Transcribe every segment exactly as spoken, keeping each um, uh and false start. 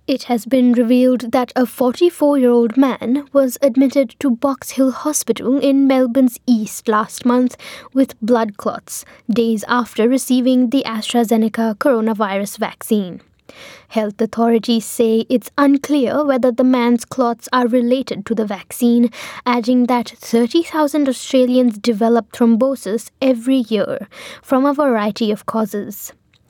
It has been revealed that a forty-four-year-old man was admitted to Box Hill Hospital in Melbourne's east last month with blood clots, days after receiving the AstraZeneca coronavirus vaccine. Health authorities say it's unclear whether the man's clots are related to the vaccine, adding that thirty thousand Australians develop thrombosis every year from a variety of causes.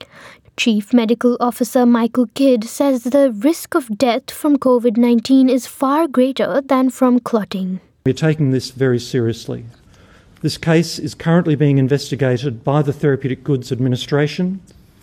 Chief Medical Officer Michael Kidd says the risk of death from covid nineteen is far greater than from clotting. We're taking this very seriously. This case is currently being investigated by the Therapeutic Goods Administration.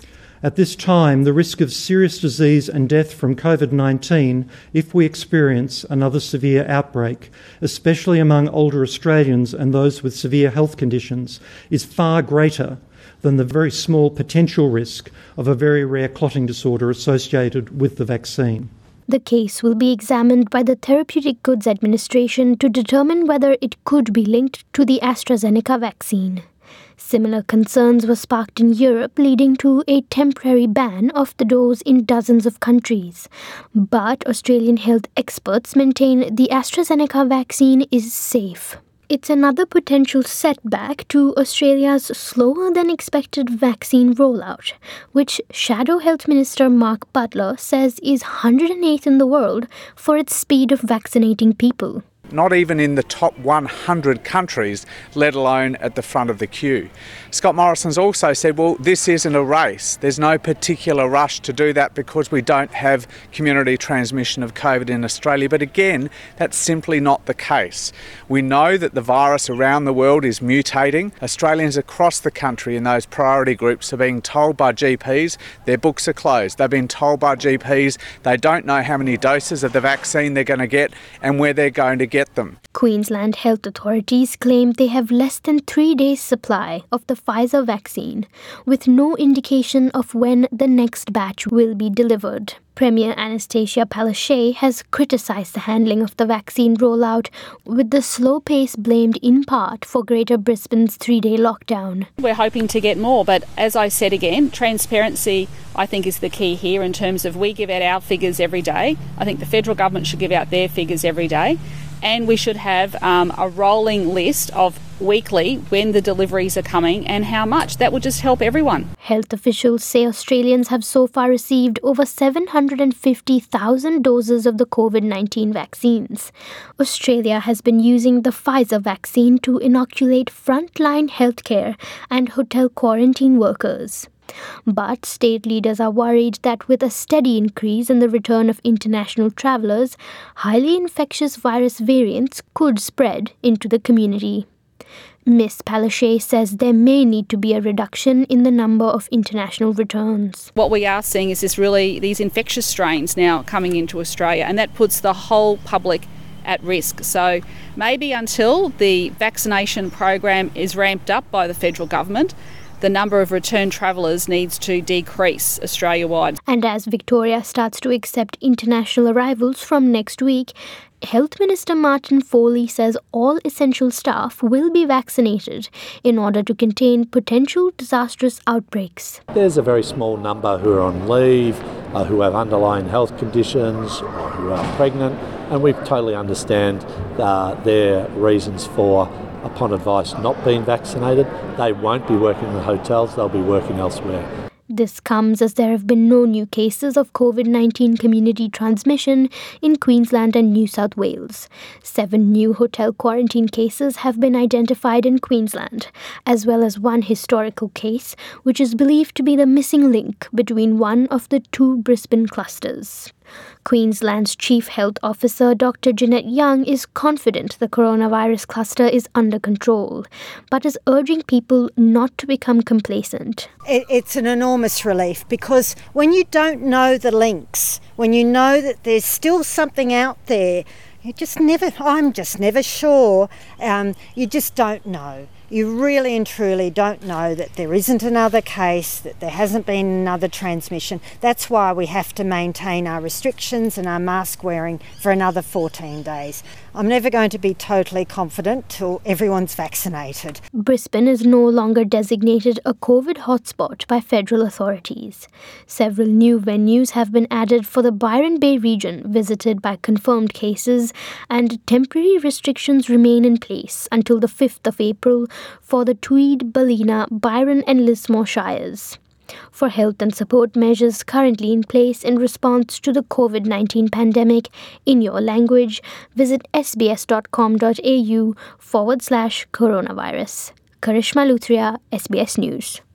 At this time, the risk of serious disease and death from covid nineteen, if we experience another severe outbreak, especially among older Australians and those with severe health conditions, is far greater than the very small potential risk of a very rare clotting disorder associated with the vaccine. The case will be examined by the Therapeutic Goods Administration to determine whether it could be linked to the AstraZeneca vaccine. Similar concerns were sparked in Europe, leading to a temporary ban of the dose in dozens of countries. But Australian health experts maintain the AstraZeneca vaccine is safe. It's another potential setback to Australia's slower-than-expected vaccine rollout, which Shadow Health Minister Mark Butler says is one hundred eighth in the world for its speed of vaccinating people. Not even in the top one hundred countries, let alone at the front of the queue. Scott Morrison's also said, well, this isn't a race. There's no particular rush to do that because we don't have community transmission of COVID in Australia. But again, that's simply not the case. We know that the virus around the world is mutating. Australians across the country in those priority groups are being told by G Ps their books are closed. They've been told by G Ps they don't know how many doses of the vaccine they're going to get and where they're going to get them. Queensland health authorities claim they have less than three days' supply of the Pfizer vaccine, with no indication of when the next batch will be delivered. Premier Anastasia Palaszczuk has criticised the handling of the vaccine rollout, with the slow pace blamed in part for Greater Brisbane's three-day lockdown. We're hoping to get more, but as I said again, transparency I think is the key here in terms of we give out our figures every day. I think the federal government should give out their figures every day. And we should have um, a rolling list of weekly when the deliveries are coming and how much. That would just help everyone. Health officials say Australians have so far received over seven hundred fifty thousand doses of the covid nineteen vaccines. Australia has been using the Pfizer vaccine to inoculate frontline healthcare and hotel quarantine workers. But state leaders are worried that with a steady increase in the return of international travellers, highly infectious virus variants could spread into the community. Miz Palaszczuk says there may need to be a reduction in the number of international returns. What we are seeing is this really these infectious strains now coming into Australia, and that puts the whole public at risk. So maybe until the vaccination program is ramped up by the federal government, the number of return travellers needs to decrease Australia-wide. And as Victoria starts to accept international arrivals from next week, Health Minister Martin Foley says all essential staff will be vaccinated in order to contain potential disastrous outbreaks. There's a very small number who are on leave, uh, who have underlying health conditions, or who are pregnant, and we totally understand uh, their reasons for, upon advice, not being vaccinated. They won't be working in the hotels, they'll be working elsewhere. This comes as there have been no new cases of covid nineteen community transmission in Queensland and New South Wales. Seven new hotel quarantine cases have been identified in Queensland, as well as one historical case, which is believed to be the missing link between one of the two Brisbane clusters. Queensland's Chief Health Officer Doctor Jeanette Young is confident the coronavirus cluster is under control, but is urging people not to become complacent. It's an enormous relief because when you don't know the links, when you know that there's still something out there, you just never, I'm just never sure, um, you just don't know. you really and truly don't know that there isn't another case, that there hasn't been another transmission. That's why we have to maintain our restrictions and our mask wearing for another fourteen days. I'm never going to be totally confident till everyone's vaccinated. Brisbane is no longer designated a COVID hotspot by federal authorities. Several new venues have been added for the Byron Bay region visited by confirmed cases, and temporary restrictions remain in place until the fifth of April for the Tweed, Ballina, Byron and Lismore shires. For health and support measures currently in place in response to the COVID nineteen pandemic in your language, visit sbs.com.au forward slash coronavirus. Karishma Luthria, S B S News.